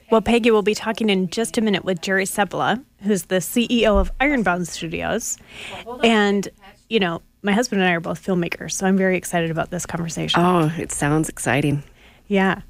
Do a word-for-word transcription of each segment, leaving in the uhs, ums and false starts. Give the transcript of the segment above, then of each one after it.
Well, Peggy will be talking in just a minute with Jerry Seppala, who's the C E O of Ironbound Studios. And, you know, my husband and I are both filmmakers, so I'm very excited about this conversation. Oh, it sounds exciting. Yeah.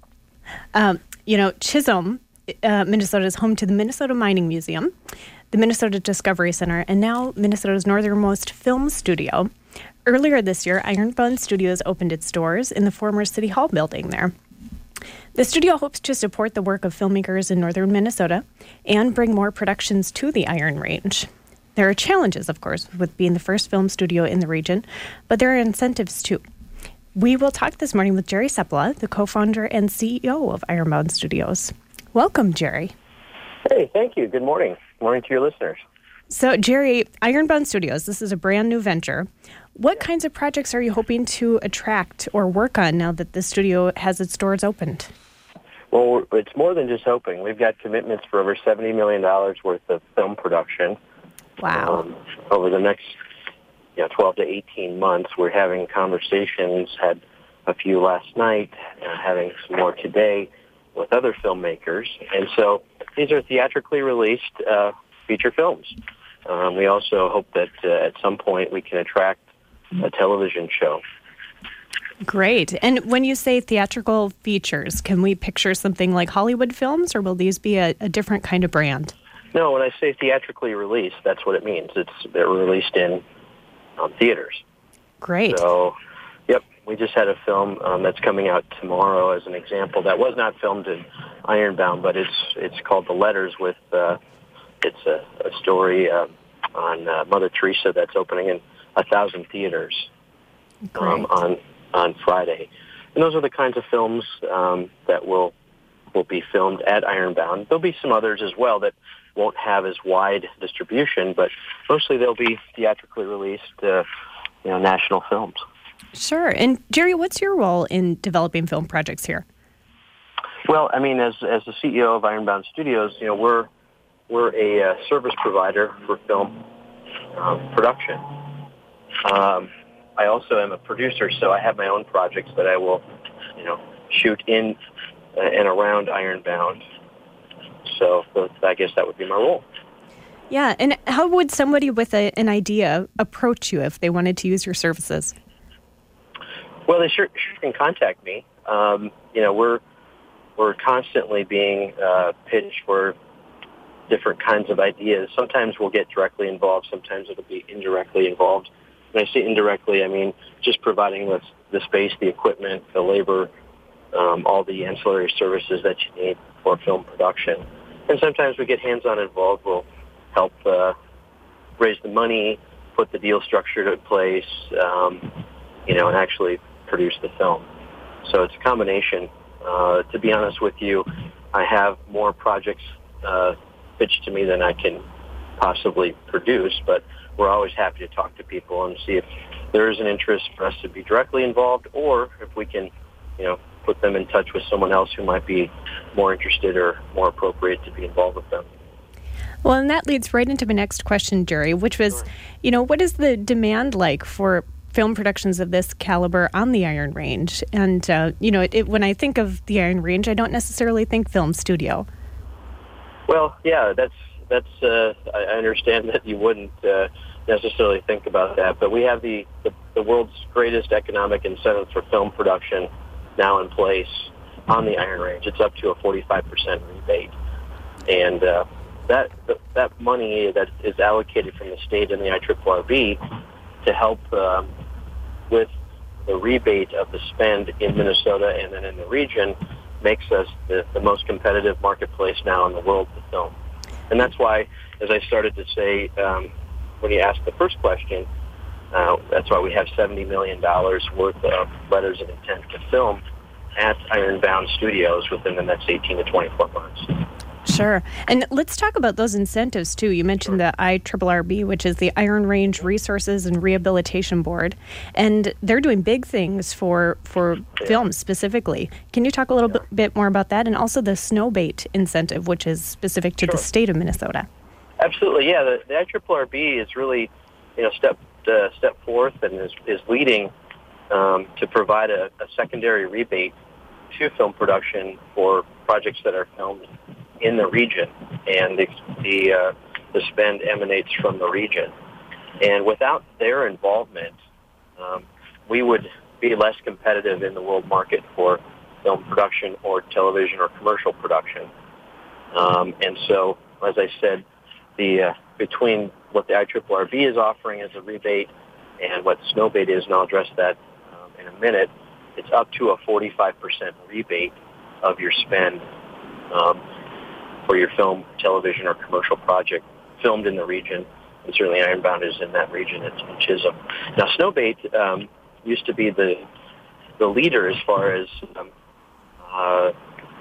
Um, you know, Chisholm, uh, Minnesota is home to the Minnesota Mining Museum, the Minnesota Discovery Center, and now Minnesota's northernmost film studio. Earlier this year, Ironbound Studios opened its doors in the former City Hall building there. The studio hopes to support the work of filmmakers in northern Minnesota and bring more productions to the Iron Range. There are challenges, of course, with being the first film studio in the region, but there are incentives too. We will talk this morning with Jerry Seppala, the co-founder and C E O of Ironbound Studios. Welcome, Jerry. Hey, thank you. Good morning. Good morning to your listeners. So, Jerry, Ironbound Studios, this is a brand new venture. What kinds of projects are you hoping to attract or work on now that the studio has its doors opened? Well, it's more than just hoping. We've got commitments for over seventy million dollars worth of film production. Wow. Um, over the next you know, twelve to eighteen months, we're having conversations, had a few last night, uh, having some more today with other filmmakers. And so these are theatrically released uh, feature films. Um, we also hope that uh, at some point we can attract a television show. Great. And when you say theatrical features, can we picture something like Hollywood films, or will these be a, a different kind of brand? No, when I say theatrically released, that's what it means. It's they're released in um, theaters. Great. So, yep, we just had a film um, that's coming out tomorrow as an example that was not filmed in Ironbound, but it's it's called The Letters. With uh, it's a, a story uh, on uh, Mother Teresa that's opening in a thousand theaters um, on on Friday. And those are the kinds of films um, that will will be filmed at Ironbound. There'll be some others as well that won't have as wide distribution, but mostly they'll be theatrically released, uh, you know, national films. Sure. And Jerry, what's your role in developing film projects here? Well, I mean, as as the C E O of Ironbound Studios, you know, we're we're a uh, service provider for film um, production. Um, I also am a producer, so I have my own projects that I will, you know, shoot in uh, and around Ironbound. So I guess that would be my role. Yeah, and how would somebody with a, an idea approach you if they wanted to use your services? Well, they sure, sure can contact me. Um, you know, we're we're constantly being uh, pitched for different kinds of ideas. Sometimes we'll get directly involved. Sometimes it'll be indirectly involved. When I say indirectly, I mean just providing the, the space, the equipment, the labor, um, all the ancillary services that you need for film production. And sometimes we get hands-on involved. We'll help uh, raise the money, put the deal structure in place, um, you know, and actually produce the film. So it's a combination. Uh, to be honest with you, I have more projects uh, pitched to me than I can possibly produce, but we're always happy to talk to people and see if there is an interest for us to be directly involved, or if we can, you know, put them in touch with someone else who might be more interested or more appropriate to be involved with them. Well, and that leads right into my next question, Jerry, which was, sure. you know, what is the demand like for film productions of this caliber on the Iron Range? And, uh, you know, it, it, when I think of the Iron Range, I don't necessarily think film studio. Well, yeah, that's, that's. Uh, I understand that you wouldn't uh, necessarily think about that, but we have the, the, the world's greatest economic incentive for film production now in place on the Iron Range. It's up to a forty-five percent rebate. And uh, that that money that is allocated from the state and the I R R R B to help um, with the rebate of the spend in Minnesota and then in the region makes us the, the most competitive marketplace now in the world for film. And that's why, as I started to say um, when you asked the first question, uh, that's why we have seventy million dollars worth of letters of intent to film at Ironbound Studios within the next eighteen to twenty-four months. Sure. And let's talk about those incentives, too. You mentioned the I R R R B, which is the Iron Range Resources and Rehabilitation Board, and they're doing big things for for yeah. films specifically. Can you talk a little yeah. bit, bit more about that? And also the Snowbait incentive, which is specific to sure. the state of Minnesota. Absolutely, yeah. The, the I R R R B is really, you know, step uh, step forth and is, is leading um, to provide a, a secondary rebate to film production for projects that are filmed in the region, and the the, uh, the spend emanates from the region. And without their involvement, um, we would be less competitive in the world market for film production or television or commercial production. Um, and so, as I said, the uh, between what the I R R B is offering as a rebate and what Snowbait is, and I'll address that um, in a minute, it's up to a forty-five percent rebate of your spend um, for your film, television, or commercial project filmed in the region. And certainly Ironbound is in that region. It's in Chisholm. Now, Snowbait um, used to be the the leader as far as um, uh,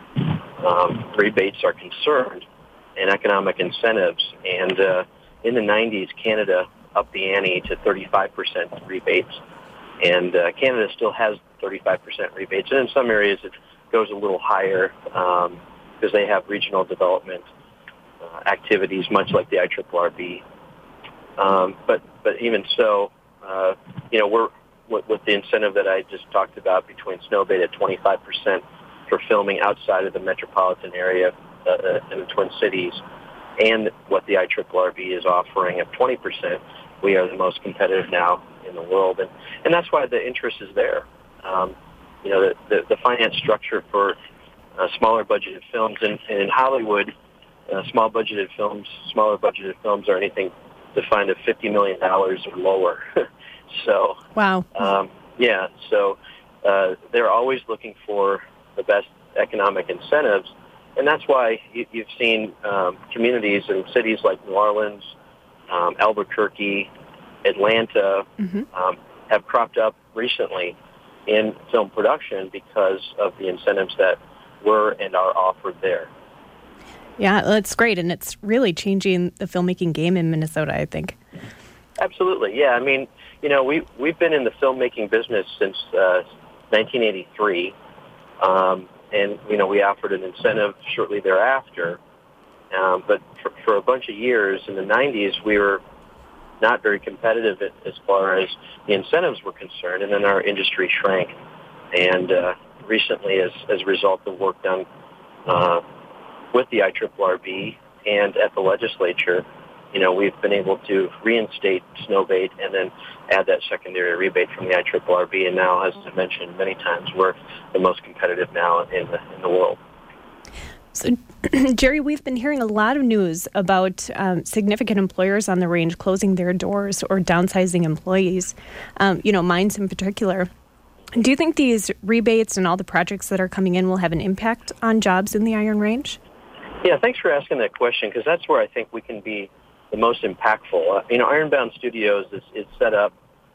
um, rebates are concerned and economic incentives. And uh, in the nineties, Canada upped the ante to thirty-five percent rebates. And uh, Canada still has thirty-five percent rebates. And in some areas it goes a little higher um, because they have regional development uh, activities, much like the I R R B. Um, but but even so, uh, you know, we're with, with the incentive that I just talked about between Snowbait at twenty-five percent for filming outside of the metropolitan area uh, in the Twin Cities, and what the I R R B is offering at twenty percent, we are the most competitive now in the world, and and that's why the interest is there. Um, you know, the, the the finance structure for uh, smaller budgeted films, and, and in Hollywood, uh, small budgeted films, smaller budgeted films are anything defined at fifty million dollars or lower. so, wow. Um, yeah, so uh, they're always looking for the best economic incentives, and that's why you, you've seen um, communities in cities like New Orleans, um, Albuquerque, Atlanta mm-hmm. um, have cropped up recently in film production because of the incentives that were and are offered there. Yeah, that's great, and it's really changing the filmmaking game in Minnesota, I think. Absolutely, yeah. I mean, you know, we, we've been in the filmmaking business since uh, nineteen eighty-three, um, and, you know, we offered an incentive shortly thereafter. Um, but for, for a bunch of years in the nineties, we were not very competitive as far as the incentives were concerned, and then our industry shrank. And uh, recently, as, as a result of work done uh, with the I R R B and at the legislature, you know, we've been able to reinstate Snowbait and then add that secondary rebate from the I R R B. And now, as I mentioned many times, we're the most competitive now in the, in the world. So, Jerry, we've been hearing a lot of news about um, significant employers on the range closing their doors or downsizing employees, um, you know, mines in particular. Do you think these rebates and all the projects that are coming in will have an impact on jobs in the Iron Range? Yeah, thanks for asking that question, because that's where I think we can be the most impactful. Uh, you know, Ironbound Studios is, is set up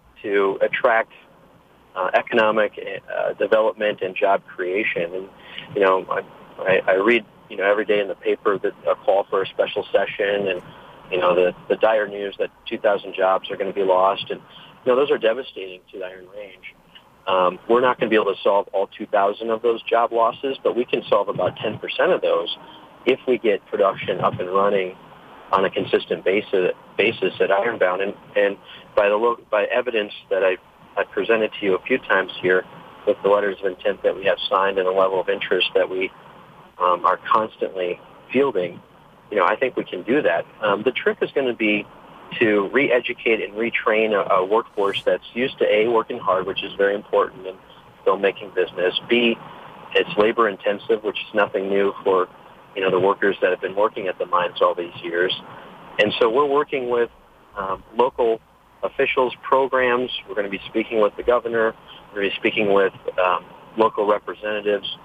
to attract uh, economic uh, development and job creation. And, you know, I, I, I read, you know, every day in the paper that a call for a special session, and, you know, the, the dire news that two thousand jobs are going to be lost. And, you know, those are devastating to the Iron Range. Um, we're not going to be able to solve all two thousand of those job losses, but we can solve about ten percent of those if we get production up and running on a consistent basis, basis at Ironbound. And, and by the lo- by evidence that I I presented to you a few times here, with the letters of intent that we have signed and the level of interest that we um, are constantly fielding, you know, I think we can do that. Um, the trick is going to be to re-educate and retrain a, a workforce that's used to, A, working hard, which is very important in filmmaking business. B, it's labor-intensive, which is nothing new for, you know, the workers that have been working at the mines all these years. And so we're working with um, local officials, programs. We're going to be speaking with the governor. We're going to be speaking with um, local representatives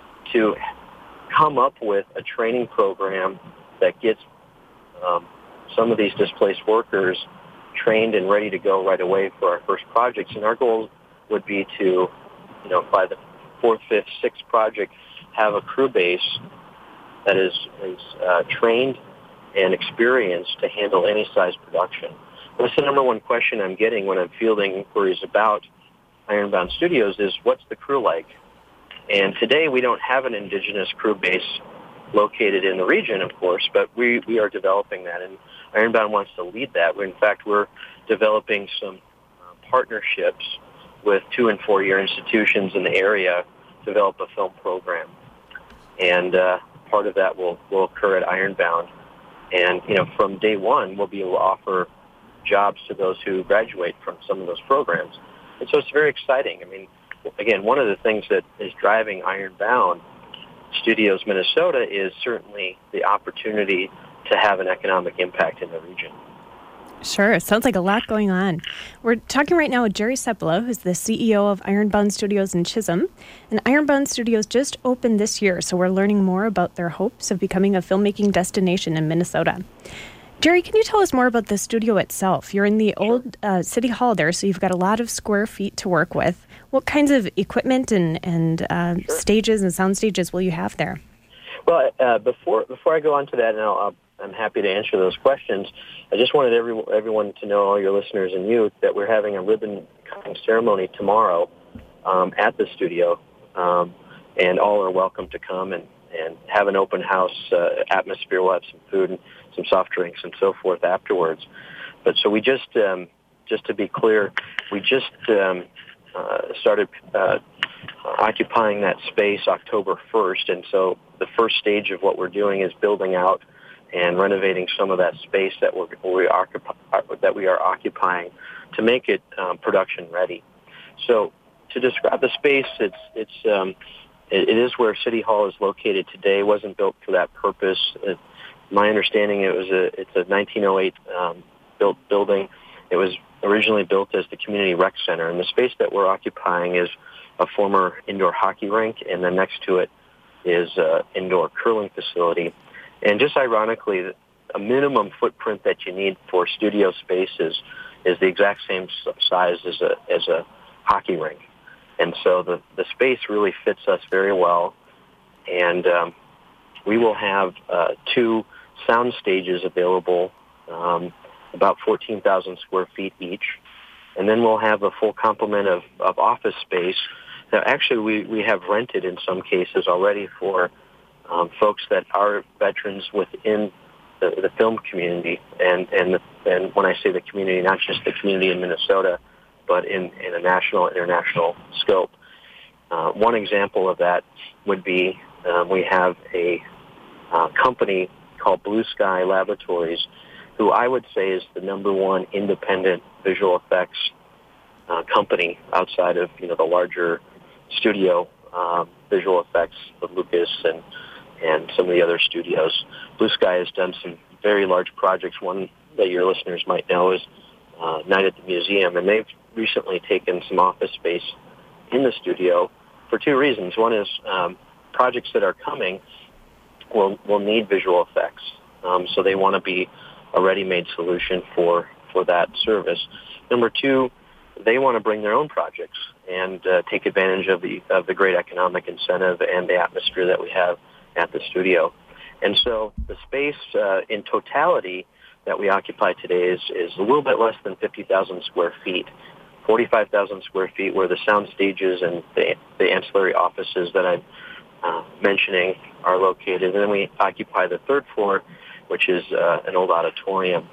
to come up with a training program that gets um, some of these displaced workers trained and ready to go right away for our first projects. And our goal would be to, you know, by the fourth, fifth, sixth project, have a crew base that is, is uh, trained and experienced to handle any size production. That's the number one question I'm getting when I'm fielding inquiries about Ironbound Studios is, what's the crew like? And today we don't have an indigenous crew base located in the region, of course, but we, we are developing that, and Ironbound wants to lead that. In fact, we're developing some uh, partnerships with two- and four-year institutions in the area develop a film program. And uh, part of that will, will occur at Ironbound. And, you know, from day one, we'll be able to offer jobs to those who graduate from some of those programs. And so it's very exciting. I mean, again, one of the things that is driving Ironbound Studios Minnesota is certainly the opportunity to have an economic impact in the region. Sure. Sounds like a lot going on. We're talking right now with Jerry Seppala, who's the C E O of Ironbound Studios in Chisholm. And Ironbound Studios just opened this year, so we're learning more about their hopes of becoming a filmmaking destination in Minnesota. Jerry, can you tell us more about the studio itself? You're in the old uh, City Hall there, so you've got a lot of square feet to work with. What kinds of equipment and, and uh, sure. stages and sound stages will you have there? Well, uh, before before I go on to that, and I'll, I'll, I'm happy to answer those questions, I just wanted every, everyone to know, all your listeners and you, that we're having a ribbon-cutting ceremony tomorrow um, at the studio, um, and all are welcome to come and, and have an open house uh, atmosphere. We'll have some food and some soft drinks and so forth afterwards. But so we just, um, just to be clear, we just um, uh, started uh, occupying that space October first, and so the first stage of what we're doing is building out and renovating some of that space that we're, we occupy, that we are occupying to make it um, production ready. So to describe the space, it's it's um, it, it is where City Hall is located today. It wasn't built for that purpose. It, my understanding, it was a it's a nineteen oh eight um, built building. It was originally built as the community rec center, and the space that we're occupying is a former indoor hockey rink, and then next to it is an indoor curling facility. And just ironically, a minimum footprint that you need for studio spaces is the exact same size as a as a hockey rink. And so the, the space really fits us very well. And um, we will have uh, two sound stages available, um, about fourteen thousand square feet each. And then we'll have a full complement of, of office space that actually we, we have rented in some cases already for Um, folks that are veterans within the, the film community, and and the, and when I say the community, not just the community in Minnesota, but in, in a national, international scope. Uh, one example of that would be um, we have a uh, company called Blue Sky Laboratories, who I would say is the number one independent visual effects uh, company outside of you know the larger studio um, visual effects of Lucas and. and some of the other studios. Blue Sky has done some very large projects. One that your listeners might know is uh, Night at the Museum, and they've recently taken some office space in the studio for two reasons. One is um, projects that are coming will will need visual effects, um, so they want to be a ready-made solution for, for that service. Number two, they want to bring their own projects and uh, take advantage of the of the great economic incentive and the atmosphere that we have at the studio. And so the space uh, in totality that we occupy today is, is a little bit less than fifty thousand square feet, forty-five thousand square feet where the sound stages and the, the ancillary offices that I'm uh, mentioning are located. And then we occupy the third floor, which is uh, an old auditorium.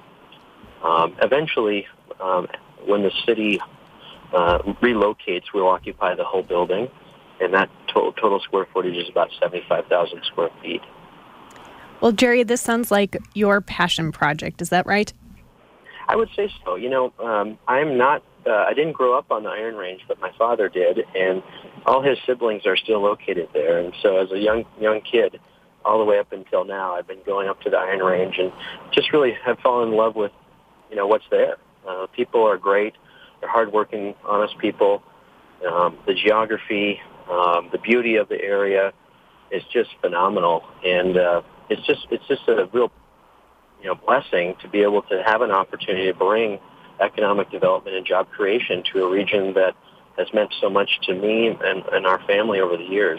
Um, eventually, um, when the city uh, relocates, we'll occupy the whole building. And that total, total square footage is about seventy-five thousand square feet. Well, Jerry, this sounds like your passion project. Is that right? I would say so. You know, um, I'm not, uh, I didn't grow up on the Iron Range, but my father did, and all his siblings are still located there. And so as a young young kid, all the way up until now, I've been going up to the Iron Range and just really have fallen in love with, you know, what's there. Uh, people are great. They're hardworking, honest people. Um, the geography, Um, the beauty of the area is just phenomenal, and uh, it's just it's just a real you know blessing to be able to have an opportunity to bring economic development and job creation to a region that has meant so much to me and, and our family over the years.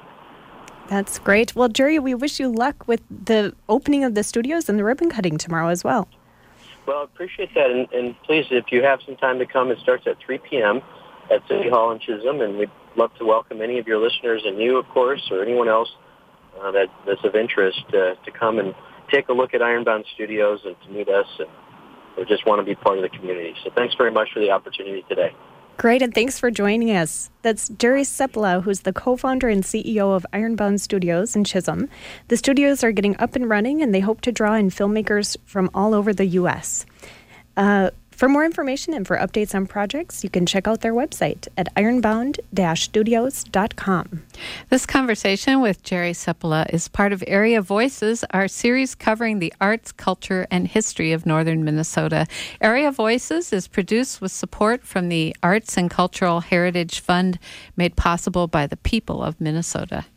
That's great. Well, Jerry, we wish you luck with the opening of the studios and the ribbon cutting tomorrow as well. Well, I appreciate that, and, and please, if you have some time to come, it starts at three p.m. at City Hall in Chisholm, and we'd love to welcome any of your listeners and you, of course, or anyone else uh, that, that's of interest uh, to come and take a look at Ironbound Studios and to meet us, and we just want to be part of the community. So thanks very much for the opportunity today. Great, and thanks for joining us. That's Jerry Seppala, who's the co-founder and C E O of Ironbound Studios in Chisholm. The studios are getting up and running, and they hope to draw in filmmakers from all over the U S. Uh, for more information and for updates on projects, you can check out their website at ironbound dash studios dot com. This conversation with Jerry Seppala is part of Area Voices, our series covering the arts, culture, and history of northern Minnesota. Area Voices is produced with support from the Arts and Cultural Heritage Fund, made possible by the people of Minnesota.